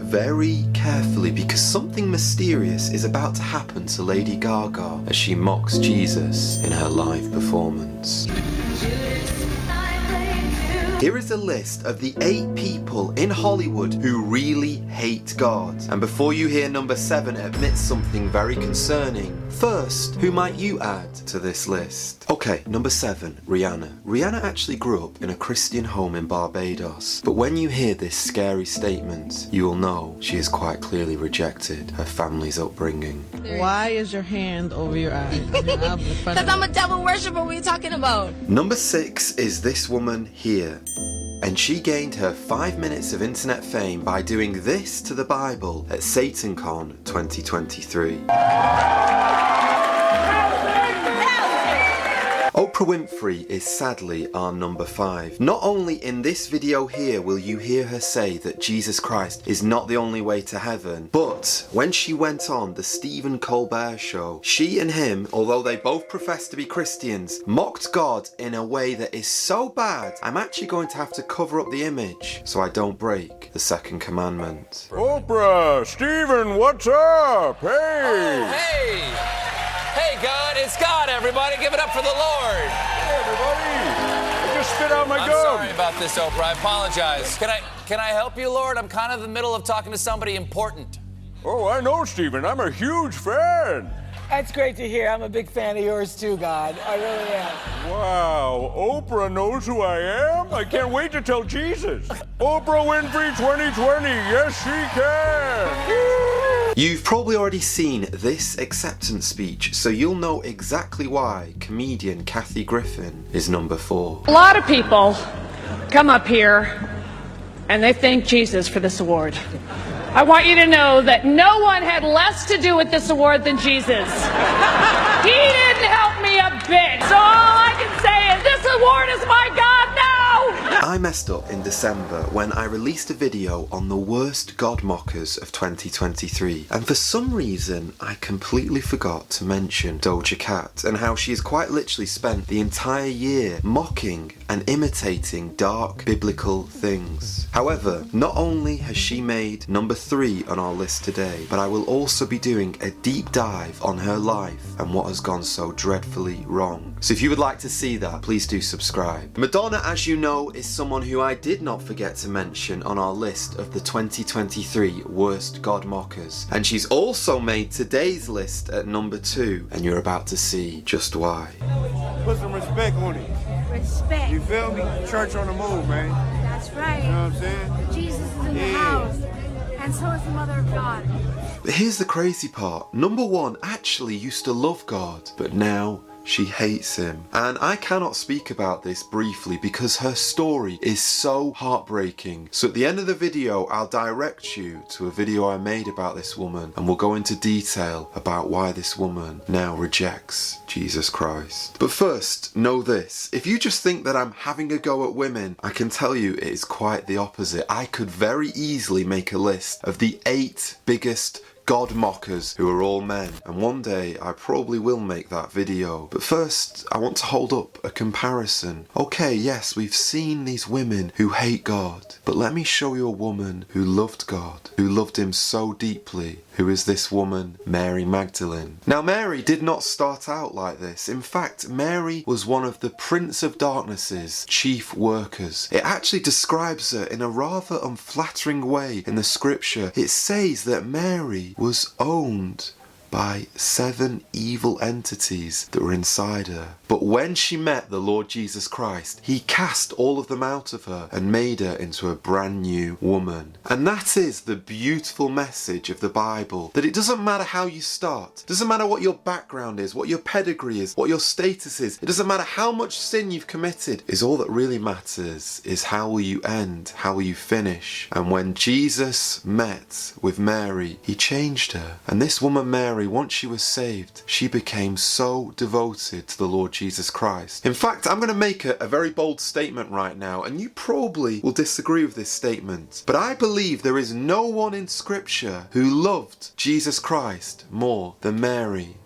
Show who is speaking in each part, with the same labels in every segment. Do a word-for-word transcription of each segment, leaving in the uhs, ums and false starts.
Speaker 1: very carefully because something mysterious is about to happen to Lady Gaga as she mocks Jesus in her live performance. Here is a list of the eight people in Hollywood who really hate God. And before you hear number seven admit something very concerning, first, who might you add to this list? Okay, number seven, Rihanna. Rihanna actually grew up in a Christian home in Barbados, but when you hear this scary statement, you will know she has quite clearly rejected her family's upbringing.
Speaker 2: Why is your hand over your eye?
Speaker 3: Because I'm a devil worshiper, what are you talking about?
Speaker 1: Number six is this woman here. And she gained her five minutes of internet fame by doing this to the Bible at SatanCon twenty twenty-three. Oprah Winfrey is sadly our number five. Not only in this video here will you hear her say that Jesus Christ is not the only way to heaven, but when she went on the Stephen Colbert show, she and him, although they both profess to be Christians, mocked God in a way that is so bad, I'm actually going to have to cover up the image so I don't break the second commandment.
Speaker 4: Oprah, Stephen, what's up? Hey!
Speaker 5: Oh, hey! Hey, God, it's God, everybody. Give it up for the Lord.
Speaker 4: Hey, everybody. I just spit out my
Speaker 5: I'm
Speaker 4: gum.
Speaker 5: sorry about this, Oprah. I apologize. Can I can I help you, Lord? I'm kind of in the middle of talking to somebody important.
Speaker 4: Oh, I know, Stephen. I'm a huge fan.
Speaker 6: That's great to hear. I'm a big fan of yours too, God. I really am.
Speaker 4: Wow, Oprah knows who I am? I can't wait to tell Jesus. Oprah Winfrey twenty twenty. Yes, she can. Woo!
Speaker 1: You've probably already seen this acceptance speech, so you'll know exactly why comedian Kathy Griffin is number four.
Speaker 7: A lot of people come up here and they thank Jesus for this award. I want you to know that no one had less to do with this award than Jesus. He didn't help me a bit. So all I can say is this award is my God now.
Speaker 1: I messed up in December when I released a video on the worst God mockers of twenty twenty-three, and for some reason I completely forgot to mention Doja Cat and how she has quite literally spent the entire year mocking and imitating dark biblical things. However, not only has she made number three on our list today, but I will also be doing a deep dive on her life and what has gone so dreadfully wrong. So if you would like to see that, please do subscribe. Madonna, as you know, is someone who I did not forget to mention on our list of the twenty twenty-three worst God mockers, and she's also made today's list at number two, and you're about to see just why.
Speaker 8: Put some respect on it.
Speaker 9: Respect.
Speaker 8: You feel me? Church on the move, man.
Speaker 9: That's right.
Speaker 8: You know what I'm saying?
Speaker 9: Jesus is in
Speaker 8: Yeah.
Speaker 9: the house. And so is the Mother of God.
Speaker 1: But here's the crazy part. Number one actually used to love God, but now she hates him. And I cannot speak about this briefly because her story is so heartbreaking. So at the end of the video, I'll direct you to a video I made about this woman, and we'll go into detail about why this woman now rejects Jesus Christ. But first, know this. If you just think that I'm having a go at women, I can tell you it is quite the opposite. I could very easily make a list of the eight biggest God mockers who are all men, and one day I probably will make that video. But first, I want to hold up a comparison. Okay, yes, we've seen these women who hate God, but let me show you a woman who loved God, who loved him so deeply. Who is this woman? Mary Magdalene. Now, Mary did not start out like this. In fact, Mary was one of the Prince of Darkness's chief workers. It actually describes her in a rather unflattering way in the scripture. It says that Mary was owned by seven evil entities that were inside her. But when she met the Lord Jesus Christ, he cast all of them out of her and made her into a brand new woman. And that is the beautiful message of the Bible, that it doesn't matter how you start, it doesn't matter what your background is, what your pedigree is, what your status is, it doesn't matter how much sin you've committed, is all that really matters is how will you end, how will you finish. And when Jesus met with Mary, he changed her. And this woman Mary, once she was saved, she became so devoted to the Lord Jesus Christ. In fact, I'm going to make a, a very bold statement right now, and you probably will disagree with this statement, but I believe there is no one in Scripture who loved Jesus Christ more than Mary.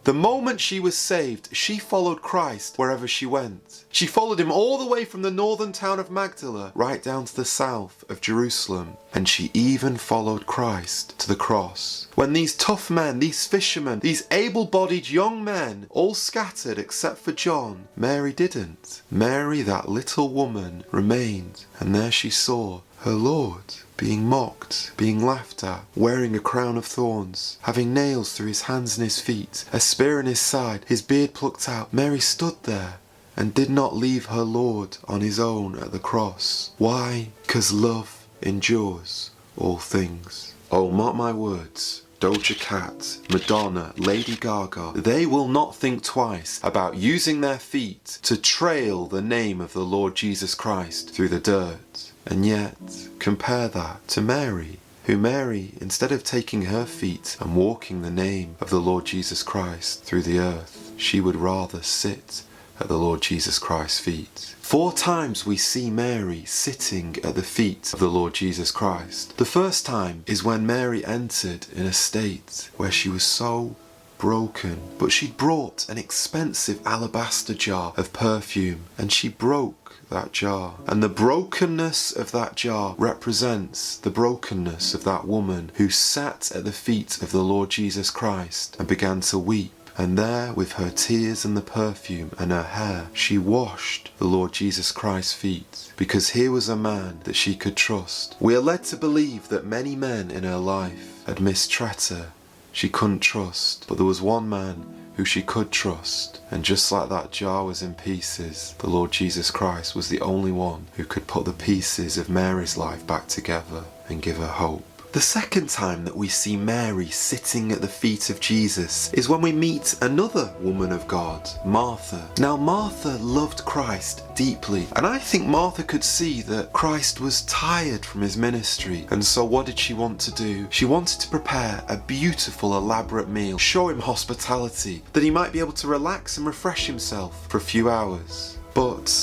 Speaker 1: The moment she was saved, she followed Christ wherever she went. She followed him all the way from the northern town of Magdala right down to the south of Jerusalem. And she even followed Christ to the cross. When these tough men, these fishermen, these able-bodied young men all scattered except for John, Mary didn't. Mary, that little woman, remained, and there she saw her Lord being mocked, being laughed at, wearing a crown of thorns, having nails through his hands and his feet, a spear in his side, his beard plucked out. Mary stood there and did not leave her Lord on his own at the cross. Why? Because love endures all things. Oh, mark my words. Doja Cat, Madonna, Lady Gaga, they will not think twice about using their feet to trail the name of the Lord Jesus Christ through the dirt. And yet, compare that to Mary, who Mary, instead of taking her feet and walking the name of the Lord Jesus Christ through the earth, she would rather sit at the Lord Jesus Christ's feet. Four times we see Mary sitting at the feet of the Lord Jesus Christ. The first time is when Mary entered in a state where she was so broken, but she brought an expensive alabaster jar of perfume and she broke that jar. And the brokenness of that jar represents the brokenness of that woman who sat at the feet of the Lord Jesus Christ and began to weep. And there, with her tears and the perfume and her hair, she washed the Lord Jesus Christ's feet, because here was a man that she could trust. We are led to believe that many men in her life had mistreated her. She couldn't trust, but there was one man who she could trust. And just like that jar was in pieces, the Lord Jesus Christ was the only one who could put the pieces of Mary's life back together and give her hope. The second time that we see Mary sitting at the feet of Jesus is when we meet another woman of God, Martha. Now, Martha loved Christ deeply, and I think Martha could see that Christ was tired from his ministry, and so what did she want to do? She wanted to prepare a beautiful, elaborate meal, show him hospitality, that he might be able to relax and refresh himself for a few hours. But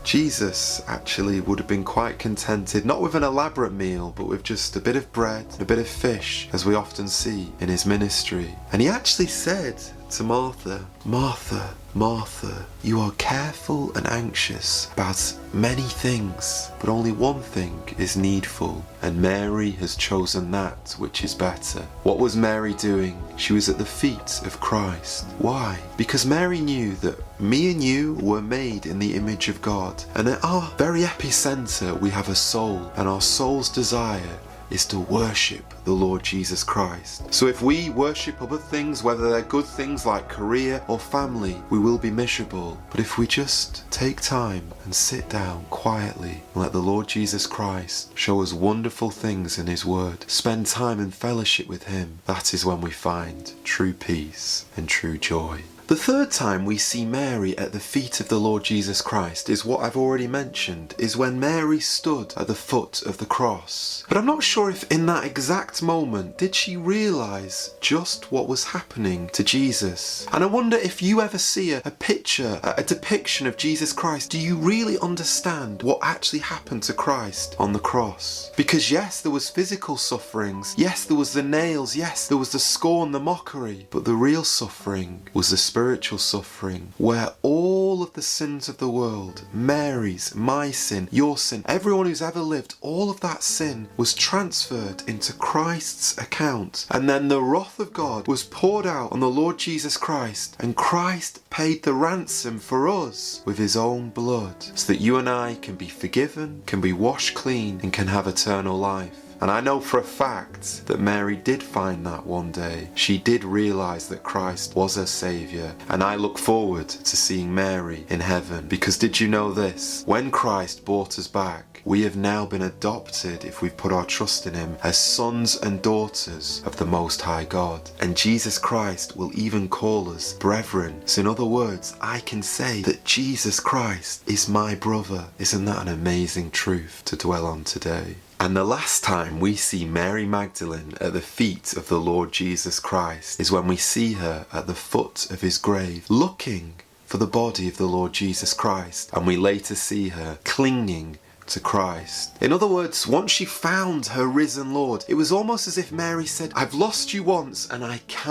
Speaker 1: Jesus actually would have been quite contented, not with an elaborate meal, but with just a bit of bread, a bit of fish, as we often see in his ministry. And he actually said to Martha, Martha, Martha, you are careful and anxious about many things, but only one thing is needful, and Mary has chosen that which is better. What was Mary doing? She was at the feet of Christ. Why? Because Mary knew that me and you were made in the image of God, and at our very epicenter we have a soul, and our soul's desire is to worship the Lord Jesus Christ. So if we worship other things, whether they're good things like career or family, we will be miserable. But if we just take time and sit down quietly and let the Lord Jesus Christ show us wonderful things in his word, spend time in fellowship with him, that is when we find true peace and true joy. The third time we see Mary at the feet of the Lord Jesus Christ is what I've already mentioned, is when Mary stood at the foot of the cross. But I'm not sure if in that exact moment did she realise just what was happening to Jesus. And I wonder if you ever see a, a picture, a, a depiction of Jesus Christ, do you really understand what actually happened to Christ on the cross? Because yes, there was physical sufferings, yes, there was the nails, yes, there was the scorn, the mockery, but the real suffering was the spiritual suffering, where all of the sins of the world, Mary's, my sin, your sin, everyone who's ever lived, all of that sin was transferred into Christ's account. And then the wrath of God was poured out on the Lord Jesus Christ, and Christ paid the ransom for us with his own blood, so that you and I can be forgiven, can be washed clean, and can have eternal life. And I know for a fact that Mary did find that one day. She did realise that Christ was her saviour. And I look forward to seeing Mary in heaven. Because did you know this? When Christ brought us back, we have now been adopted, if we've put our trust in him, as sons and daughters of the Most High God. And Jesus Christ will even call us brethren. So in other words, I can say that Jesus Christ is my brother. Isn't that an amazing truth to dwell on today? And the last time we see Mary Magdalene at the feet of the Lord Jesus Christ is when we see her at the foot of his grave, looking for the body of the Lord Jesus Christ, and we later see her clinging to Christ. In other words, once she found her risen Lord, it was almost as if Mary said, I've lost you once and I cannot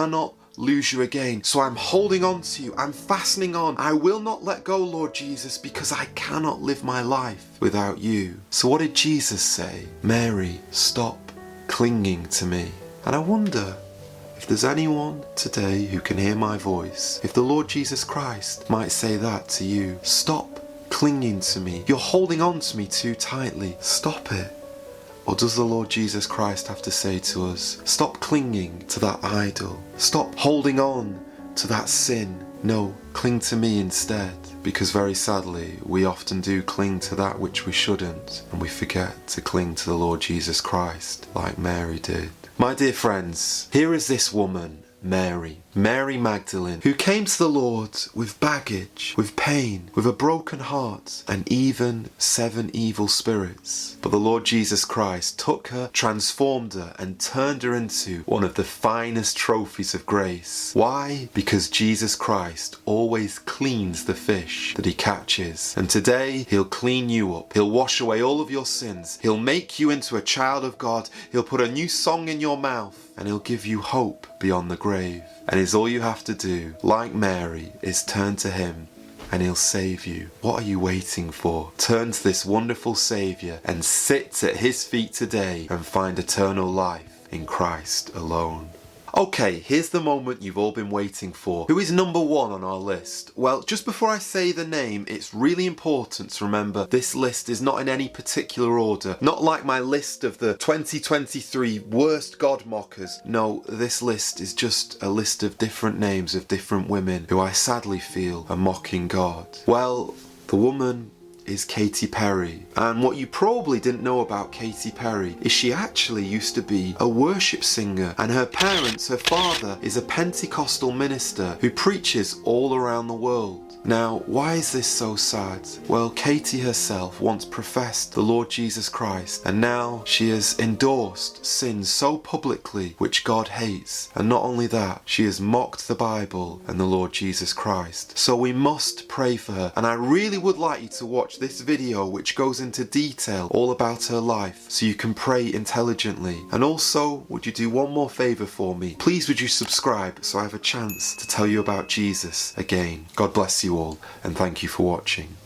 Speaker 1: lose you again. So I'm holding on to you. I'm fastening on. I will not let go, Lord Jesus, because I cannot live my life without you. So what did Jesus say? Mary, stop clinging to me. And I wonder if there's anyone today who can hear my voice, if the Lord Jesus Christ might say that to you. Stop clinging to me. You're holding on to me too tightly. Stop it. Or does the Lord Jesus Christ have to say to us, stop clinging to that idol. Stop holding on to that sin. No, cling to me instead. Because very sadly, we often do cling to that which we shouldn't, and we forget to cling to the Lord Jesus Christ like Mary did. My dear friends, here is this woman, Mary, Mary Magdalene, who came to the Lord with baggage, with pain, with a broken heart, and even seven evil spirits. But the Lord Jesus Christ took her, transformed her, and turned her into one of the finest trophies of grace. Why? Because Jesus Christ always cleans the fish that he catches. And today, he'll clean you up. He'll wash away all of your sins. He'll make you into a child of God. He'll put a new song in your mouth, and he'll give you hope beyond the grave. And it's all you have to do, like Mary, is turn to him and he'll save you. What are you waiting for? Turn to this wonderful Saviour and sit at his feet today and find eternal life in Christ alone. Okay, here's the moment you've all been waiting for. Who is number one on our list? Well, just before I say the name, it's really important to remember this list is not in any particular order. Not like my list of the twenty twenty-three worst God mockers. No, this list is just a list of different names of different women who I sadly feel are mocking God. Well, the woman is Katy Perry. And what you probably didn't know about Katy Perry is she actually used to be a worship singer, and her parents, her father, is a Pentecostal minister who preaches all around the world. Now, why is this so sad? Well, Katy herself once professed the Lord Jesus Christ, and now she has endorsed sin so publicly which God hates. And not only that, she has mocked the Bible and the Lord Jesus Christ. So we must pray for her, and I really would like you to watch this video which goes into detail all about her life so you can pray intelligently. And also, would you do one more favour for me? Please would you subscribe so I have a chance to tell you about Jesus again. God bless you all, and thank you for watching.